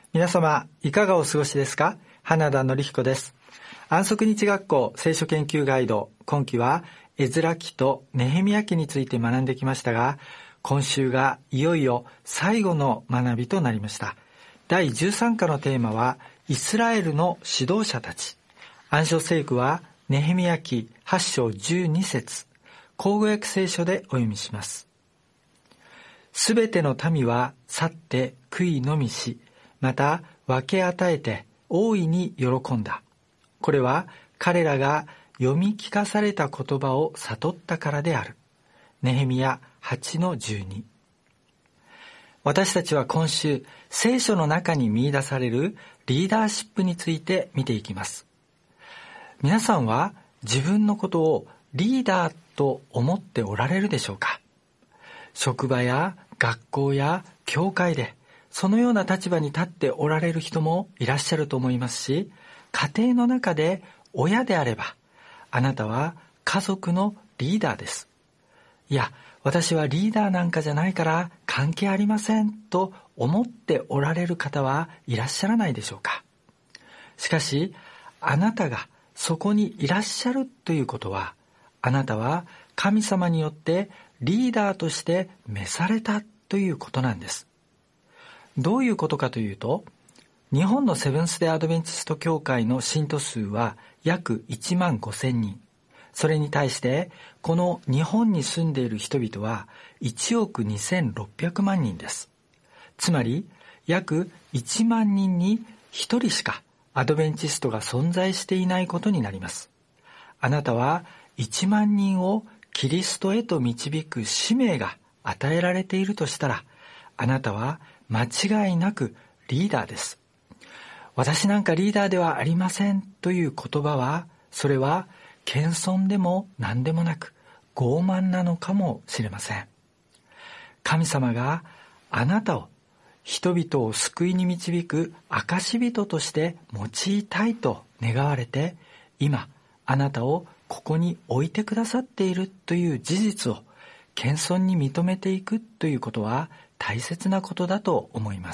皆様いかがお過ごしですか？花田典彦です。安息日学校聖書研究ガイド、今期はエズラ記とネヘミヤ記について学んできましたが、今週がいよいよ最後の学びとなりました。第13課のテーマはイスラエルの指導者たち。暗唱聖句はネヘミヤ記8章12節、口語訳聖書でお読みします。すべての民は去って悔いのみし、また分け与えて大いに喜んだ。これは彼らが読み聞かされた言葉を悟ったからである。ネヘミヤ8の12。私たちは今週、聖書の中に見出されるリーダーシップについて見ていきます。皆さんは自分のことをリーダーと思っておられるでしょうか？職場や学校や教会でそのような立場に立っておられる人もいらっしゃると思いますし、家庭の中で親であれば、あなたは家族のリーダーです。いや、私はリーダーなんかじゃないから関係ありませんと思っておられる方はいらっしゃらないでしょうか。しかし、あなたがそこにいらっしゃるということは、あなたは神様によってリーダーとして召されたということなんです。どういうことかというと、日本のセブンス・デ・アドベンチスト教会の信徒数は約1万5,000人。それに対してこの日本に住んでいる人々は1億2,600万人です。つまり約1万人に1人しかアドベンチストが存在していないことになります。あなたは1万人をキリストへと導く使命が与えられているとしたら、あなたは間違いなくリーダーです。私なんかリーダーではありませんという言葉は、それは謙遜でも何でもなく傲慢なのかもしれません。神様があなたを人々を救いに導く証人として用いたいと願われて、今あなたをここに置いてくださっているという事実を謙遜に認めていくということは大切なことだと思います。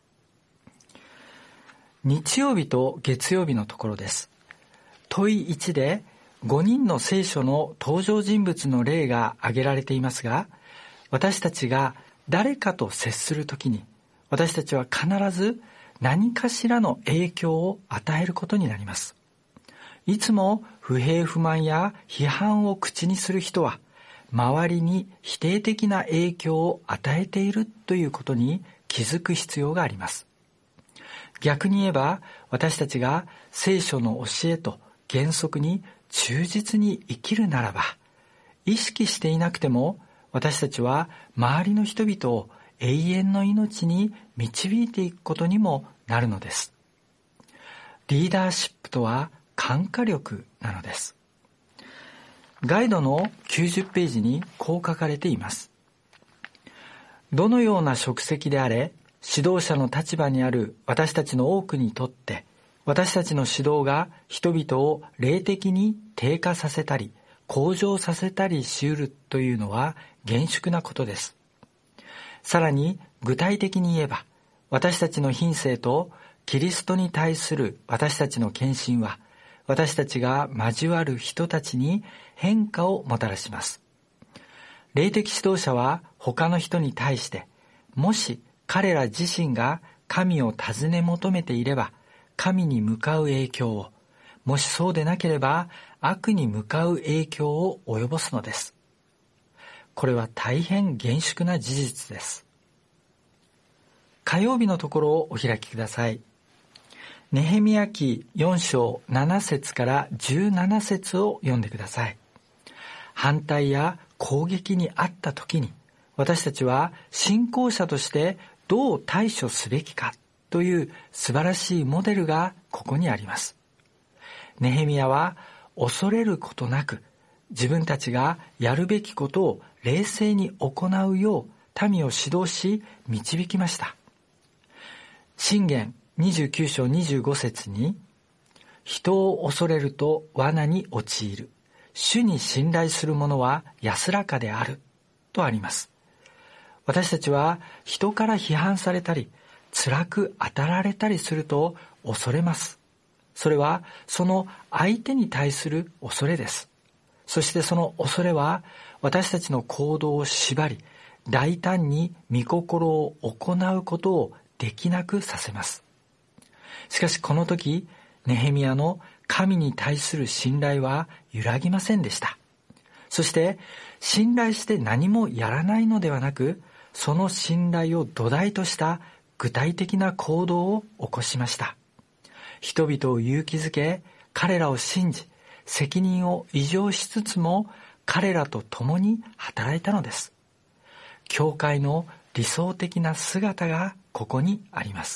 日曜日と月曜日のところです。問い1で5人の聖書の登場人物の例が挙げられていますが、私たちが誰かと接するときに、私たちは必ず何かしらの影響を与えることになります。いつも不平不満や批判を口にする人は、周りに否定的な影響を与えているということに気づく必要があります。逆に言えば、私たちが聖書の教えと原則に忠実に生きるならば、意識していなくても私たちは周りの人々を永遠の命に導いていくことにもなるのです。リーダーシップとは感化力なのです。ガイドの90ページにこう書かれています。どのような職責であれ、指導者の立場にある私たちの多くにとって、私たちの指導が人々を霊的に低下させたり、向上させたりし得るというのは厳粛なことです。さらに具体的に言えば、私たちの品性とキリストに対する私たちの献身は、私たちが交わる人たちに変化をもたらします。霊的指導者は他の人に対して、もし彼ら自身が神を尋ね求めていれば、神に向かう影響を、もしそうでなければ悪に向かう影響を及ぼすのです。これは大変厳粛な事実です。火曜日のところをお開きください。ネヘミヤ記4章7節から17節を読んでください。反対や攻撃にあった時に、私たちは信仰者としてどう対処すべきかという素晴らしいモデルがここにあります。ネヘミヤは恐れることなく、自分たちがやるべきことを冷静に行うよう民を指導し導きました。箴言29章25節に、人を恐れると罠に陥る。主に信頼する者は安らかであるとあります。私たちは人から批判されたり、 辛く当たられたりすると恐れます。それはその相手に対する恐れです。そしてその恐れは私たちの行動を縛り、大胆に御心を行うことをできなくさせます。しかしこの時、ネヘミヤの神に対する信頼は揺らぎませんでした。そして信頼して何もやらないのではなく、その信頼を土台とした具体的な行動を起こしました。人々を勇気づけ、彼らを信じ、責任を移譲しつつも彼らと共に働いたのです。教会の理想的な姿がここにあります。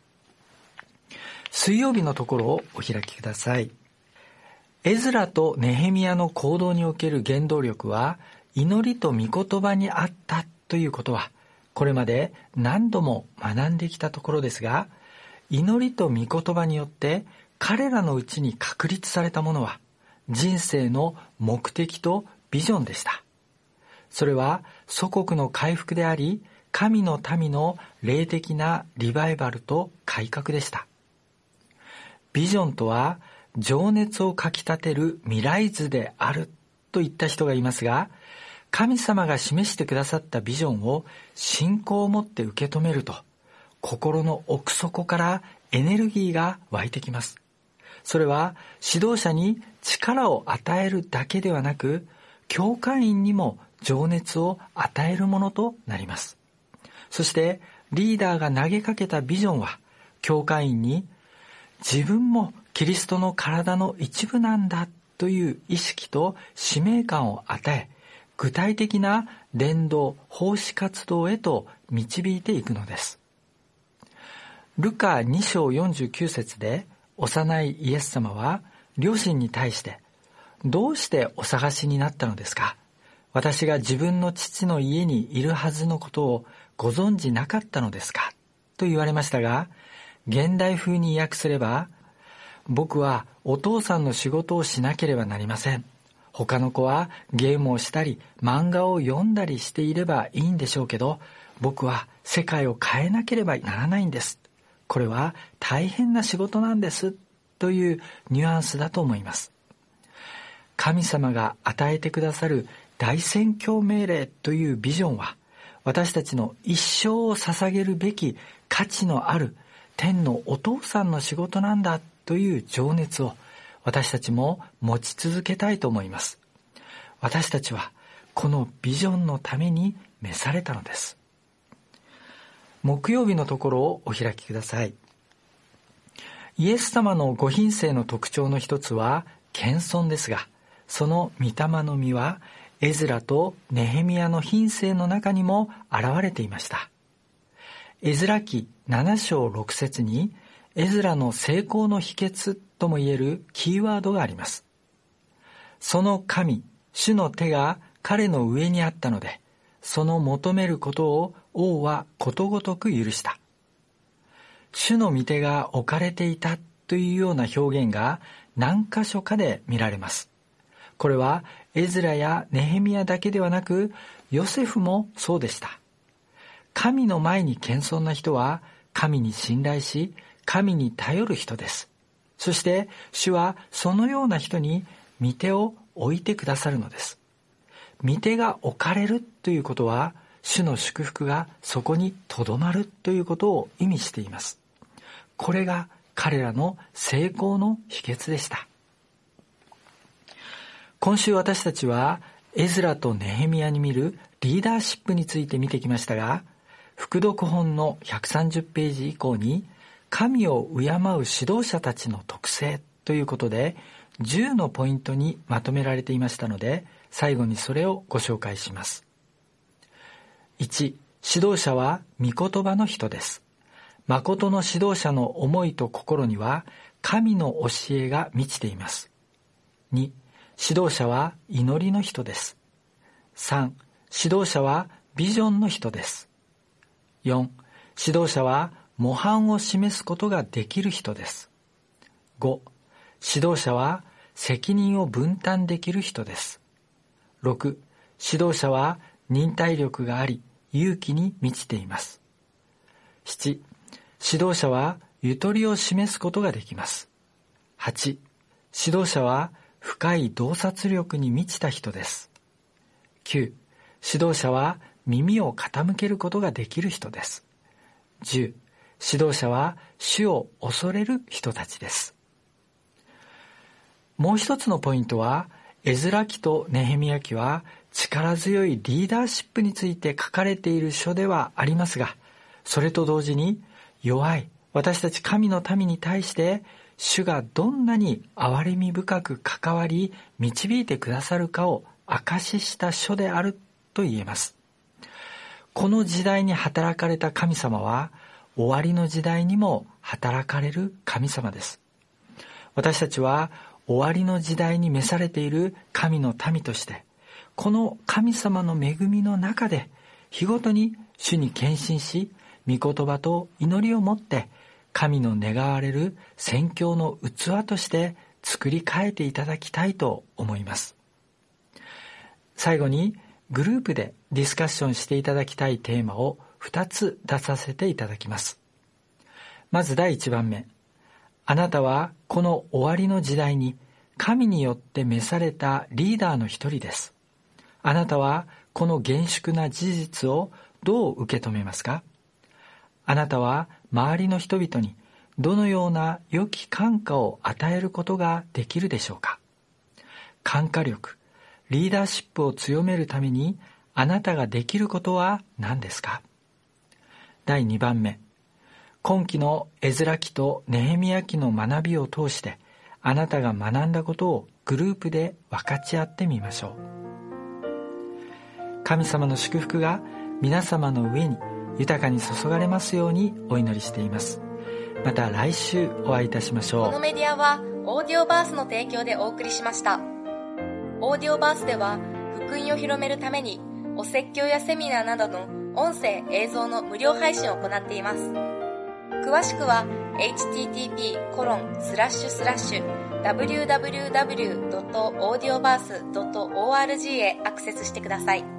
水曜日のところをお開きください。エズラとネヘミヤの行動における原動力は祈りと御言葉にあったということは、これまで何度も学んできたところですが、祈りと御言葉によって彼らのうちに確立されたものは人生の目的とビジョンでした。それは祖国の回復であり、神の民の霊的なリバイバルと改革でした。ビジョンとは情熱をかき立てる未来図であるといった人がいますが、神様が示してくださったビジョンを信仰を持って受け止めると、心の奥底からエネルギーが湧いてきます。それは指導者に力を与えるだけではなく、教会員にも情熱を与えるものとなります。そしてリーダーが投げかけたビジョンは、教会員に自分もキリストの体の一部なんだという意識と使命感を与え、具体的な伝道・奉仕活動へと導いていくのです。ルカ2章49節で、幼いイエス様は両親に対して、どうしてお探しになったのですか？私が自分の父の家にいるはずのことをご存じなかったのですか？と言われましたが、現代風に訳すれば、僕はお父さんの仕事をしなければなりません。他の子はゲームをしたり漫画を読んだりしていればいいんでしょうけど、僕は世界を変えなければならないんです。これは大変な仕事なんですというニュアンスだと思います。神様が与えてくださる大宣教命令というビジョンは、私たちの一生を捧げるべき価値のある天のお父さんの仕事なんだという情熱を私たちも持ち続けたいと思います。私たちはこのビジョンのために召されたのです。木曜日のところをお開きください。イエス様のご品性の特徴の一つは謙遜ですが、その御霊の実はエズラとネヘミヤの品性の中にも現れていました。エズラ記7章6節にエズラの成功の秘訣ともいえるキーワードがあります。その神、主の手が彼の上にあったので、その求めることを王はことごとく許した。主の御手が置かれていたというような表現が何箇所かで見られます。これはエズラやネヘミヤだけではなく、ヨセフもそうでした。神の前に謙遜な人は神に信頼し、神に頼る人です。そして主はそのような人に御手を置いてくださるのです。御手が置かれるということは、主の祝福がそこにとどまるということを意味しています。これが彼らの成功の秘訣でした。今週私たちはエズラとネヘミヤに見るリーダーシップについて見てきましたが、副読本の130ページ以降に神を敬う指導者たちの特性ということで10のポイントにまとめられていましたので、最後にそれをご紹介します。1、指導者は御言葉の人です。誠の指導者の思いと心には神の教えが満ちています。2、指導者は祈りの人です。3、指導者はビジョンの人です。4、指導者は模範を示すことができる人です。5、指導者は責任を分担できる人です。6、指導者は忍耐力があり、勇気に満ちています。7、 指導者はゆとりを示すことができます。8、指導者は深い洞察力に満ちた人です。9、指導者は耳を傾けることができる人です。10、指導者は主を恐れる人たちです。もう一つのポイントは、エズラ記とネヘミヤ記は力強いリーダーシップについて書かれている書ではありますが、それと同時に弱い私たち神の民に対して主がどんなに憐れみ深く関わり導いてくださるかを証しした書であると言えます。この時代に働かれた神様は終わりの時代にも働かれる神様です。私たちは終わりの時代に召されている神の民として、この神様の恵みの中で日ごとに主に献身し、御言葉と祈りをもって神の願われる宣教の器として作り変えていただきたいと思います。最後にグループでディスカッションしていただきたいテーマを2つ出させていただきます。まず第1番目、あなたはこの終わりの時代に神によって召されたリーダーの一人です。あなたはこの厳粛な事実をどう受け止めますか？あなたは周りの人々にどのような良き感化を与えることができるでしょうか？感化力、リーダーシップを強めるためにあなたができることは何ですか？第2番目、今期のエズラ記とネヘミヤ記の学びを通してあなたが学んだことをグループで分かち合ってみましょう。神様の祝福が皆様の上に豊かに注がれますようにお祈りしています。また来週お会いいたしましょう。 このメディアはオーディオバースの提供でお送りしました。オーディオバースでは福音を広めるためにお説教やセミナーなどの音声映像の無料配信を行っています。詳しくは http://www.audioverse.org へアクセスしてください。